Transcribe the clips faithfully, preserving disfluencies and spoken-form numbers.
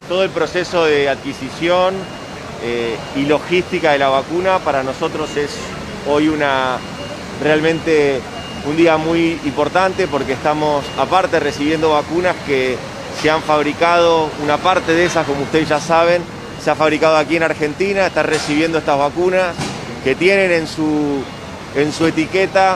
todo el proceso de adquisición eh, y logística de la vacuna para nosotros es hoy una realmente un día muy importante porque estamos aparte recibiendo vacunas que se han fabricado, una parte de esas, como ustedes ya saben, se ha fabricado aquí en Argentina, está recibiendo estas vacunas que tienen en su, en su etiqueta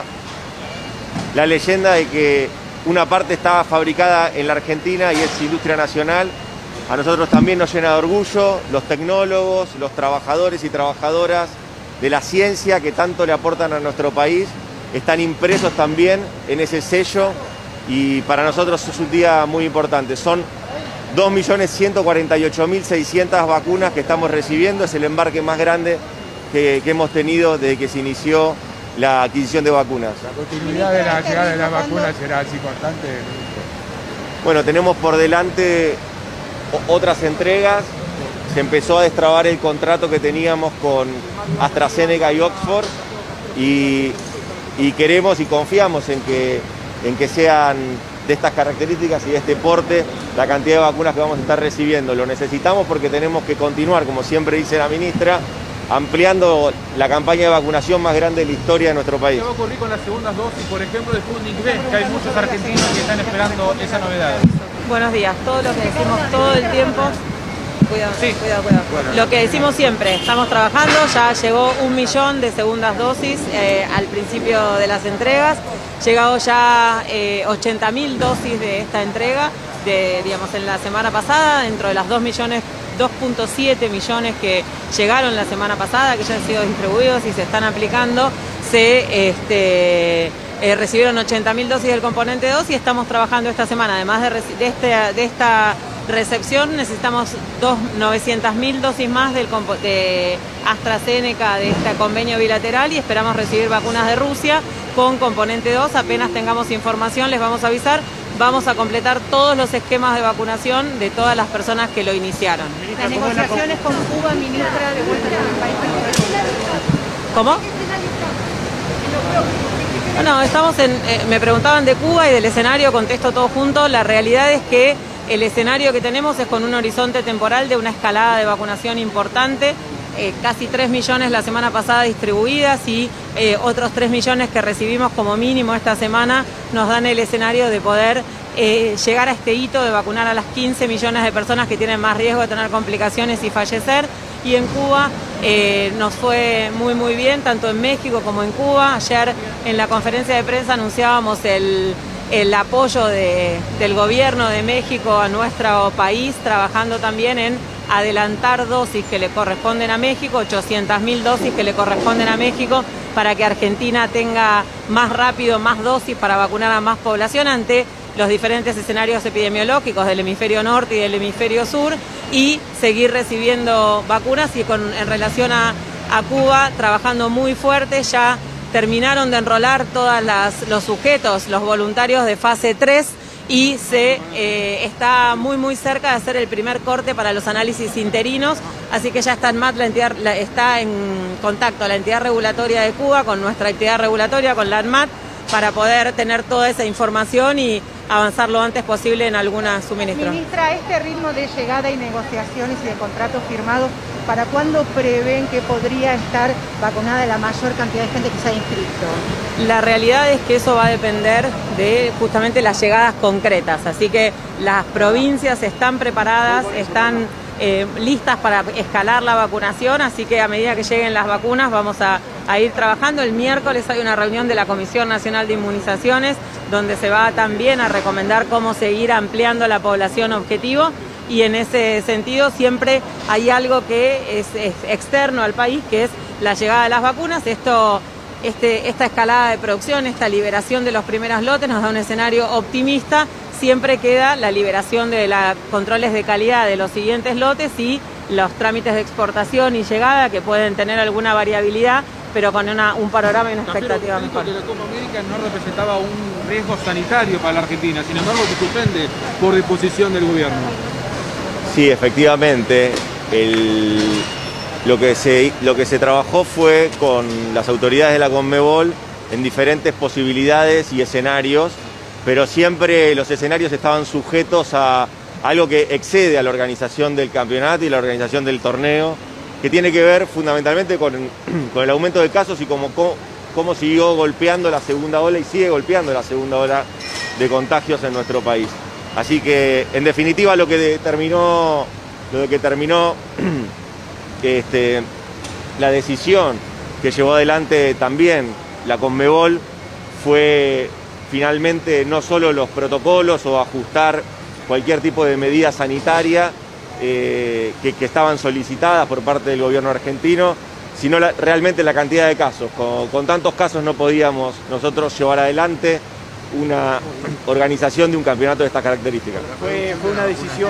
la leyenda de que una parte estaba fabricada en la Argentina y es industria nacional. A nosotros también nos llena de orgullo los tecnólogos, los trabajadores y trabajadoras de la ciencia que tanto le aportan a nuestro país, están impresos también en ese sello y para nosotros es un día muy importante. Son dos millones ciento cuarenta y ocho mil seiscientas vacunas que estamos recibiendo, es el embarque más grande que, que hemos tenido desde que se inició la adquisición de vacunas. ¿La continuidad de la llegada de las vacunas será así constante? Bueno, tenemos por delante otras entregas. Se empezó a destrabar el contrato que teníamos con AstraZeneca y Oxford y, y queremos y confiamos en que, en que sean de estas características y de este porte la cantidad de vacunas que vamos a estar recibiendo. Lo necesitamos porque tenemos que continuar, como siempre dice la ministra, ampliando la campaña de vacunación más grande de la historia de nuestro país. ¿Qué va a ocurrir con las segundas dosis, por ejemplo, de Sputnik V? Que hay muchos argentinos que están esperando esa novedad. Buenos días, todo lo que decimos todo el tiempo. Cuidado, sí. cuidado, cuidado. Bueno. Lo que decimos siempre, estamos trabajando, ya llegó un millón de segundas dosis eh, al principio de las entregas, llegado ya eh, ochenta mil dosis de esta entrega, de, digamos, en la semana pasada, dentro de las dos millones, dos punto siete millones que llegaron la semana pasada, que ya han sido distribuidos y se están aplicando, se este, eh, recibieron ochenta mil dosis del componente dos y estamos trabajando esta semana, además de, de, este, de esta recepción necesitamos novecientas mil dosis más del, de AstraZeneca de este convenio bilateral y esperamos recibir vacunas de Rusia con componente dos. Apenas tengamos información les vamos a avisar. Vamos a completar todos los esquemas de vacunación de todas las personas que lo iniciaron. Las negociaciones con Cuba, ministra, de vuelta con el país. ¿Cómo? No, estamos en, eh, me preguntaban de Cuba y del escenario, contesto todo junto. La realidad es que el escenario que tenemos es con un horizonte temporal de una escalada de vacunación importante, eh, casi tres millones la semana pasada distribuidas y eh, otros tres millones que recibimos como mínimo esta semana nos dan el escenario de poder eh, llegar a este hito de vacunar a las quince millones de personas que tienen más riesgo de tener complicaciones y fallecer. Y en Cuba eh, nos fue muy muy bien, tanto en México como en Cuba. Ayer en la conferencia de prensa anunciábamos el el apoyo de, del gobierno de México a nuestro país, trabajando también en adelantar dosis que le corresponden a México, ochocientas mil dosis que le corresponden a México, para que Argentina tenga más rápido, más dosis para vacunar a más población ante los diferentes escenarios epidemiológicos del hemisferio norte y del hemisferio sur, y seguir recibiendo vacunas. Y con, en relación a, a Cuba, trabajando muy fuerte, ya terminaron de enrolar todos los sujetos, los voluntarios de fase tres, y se eh, está muy muy cerca de hacer el primer corte para los análisis interinos, así que ya está en, M A T, la entidad, la, está en contacto la entidad regulatoria de Cuba con nuestra entidad regulatoria, con la ANMAT, para poder tener toda esa información y avanzar lo antes posible en alguna suministro. Ministra, este ritmo de llegada y negociaciones y de contratos firmados, ¿para cuándo prevén que podría estar vacunada la mayor cantidad de gente que se ha inscrito? La realidad es que eso va a depender de justamente las llegadas concretas, así que las provincias están preparadas, están eh, listas para escalar la vacunación, así que a medida que lleguen las vacunas vamos a, a ir trabajando. El miércoles hay una reunión de la Comisión Nacional de Inmunizaciones donde se va también a recomendar cómo seguir ampliando la población objetivo. Y en ese sentido siempre hay algo que es, es externo al país, que es la llegada de las vacunas. Esto, este, esta escalada de producción, esta liberación de los primeros lotes nos da un escenario optimista. Siempre queda la liberación de los controles de calidad de los siguientes lotes y los trámites de exportación y llegada, que pueden tener alguna variabilidad, pero con una, un panorama y una expectativa mejor. Que la Copa América no representaba un riesgo sanitario para la Argentina, sin embargo se suspende por disposición del gobierno. Sí, efectivamente, el, lo, que se, lo que se trabajó fue con las autoridades de la Conmebol en diferentes posibilidades y escenarios, pero siempre los escenarios estaban sujetos a, algo que excede a la organización del campeonato y la organización del torneo, que tiene que ver fundamentalmente con, con el aumento de casos y cómo, cómo siguió golpeando la segunda ola y sigue golpeando la segunda ola de contagios en nuestro país. Así que, en definitiva, lo que determinó, lo que terminó este, la decisión que llevó adelante también la Conmebol fue finalmente no solo los protocolos o ajustar cualquier tipo de medida sanitaria eh, que, que estaban solicitadas por parte del gobierno argentino, sino la, realmente la cantidad de casos. Con, con tantos casos no podíamos nosotros llevar adelante una organización de un campeonato de estas características. Fue, fue una decisión...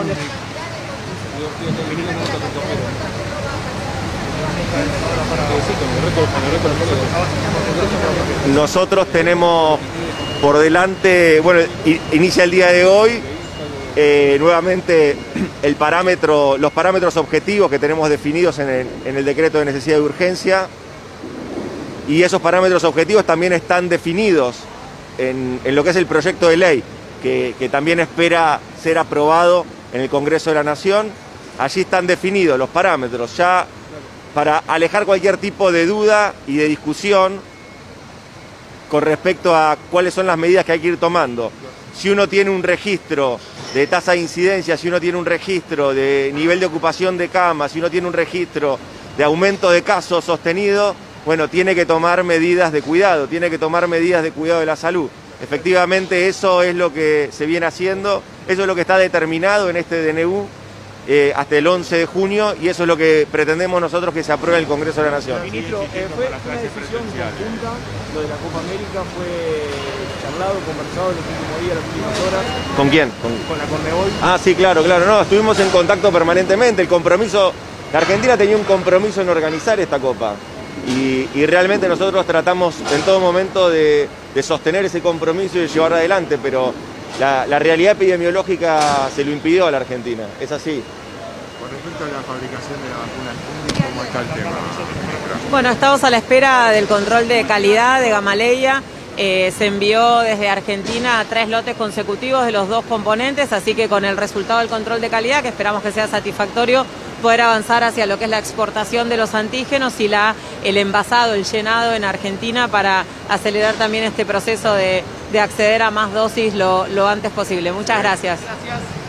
Nosotros tenemos por delante, bueno, inicia el día de hoy, eh, nuevamente el parámetro, los parámetros objetivos que tenemos definidos en el, en el decreto de necesidad y urgencia, y esos parámetros objetivos también están definidos en, en lo que es el proyecto de ley, que, que también espera ser aprobado en el Congreso de la Nación. Allí están definidos los parámetros, ya para alejar cualquier tipo de duda y de discusión con respecto a cuáles son las medidas que hay que ir tomando. Si uno tiene un registro de tasa de incidencia, si uno tiene un registro de nivel de ocupación de camas, si uno tiene un registro de aumento de casos sostenido, bueno, tiene que tomar medidas de cuidado, tiene que tomar medidas de cuidado de la salud. Efectivamente, eso es lo que se viene haciendo, eso es lo que está determinado en este D N U eh, hasta el once de junio, y eso es lo que pretendemos nosotros que se apruebe en el Congreso de la Nación. Ministro, eh, fue una decisión conjunta, lo de la Copa América fue charlado, conversado en los últimos días, las últimas horas. ¿Con quién? Con, con la Conmebol. Ah, sí, claro, claro, no, estuvimos en contacto permanentemente, el compromiso, la Argentina tenía un compromiso en organizar esta Copa, y, y realmente nosotros tratamos en todo momento de, de sostener ese compromiso y de llevarlo adelante, pero la, la realidad epidemiológica se lo impidió a la Argentina, es así. Con respecto a la fabricación de la vacuna, ¿cómo está el tema, ministra? Bueno, estamos a la espera del control de calidad de Gamaleya. Eh, se envió desde Argentina tres lotes consecutivos de los dos componentes, así que con el resultado del control de calidad, que esperamos que sea satisfactorio, poder avanzar hacia lo que es la exportación de los antígenos y la, el envasado, el llenado en Argentina para acelerar también este proceso de, de acceder a más dosis lo, lo antes posible. Muchas gracias. Gracias.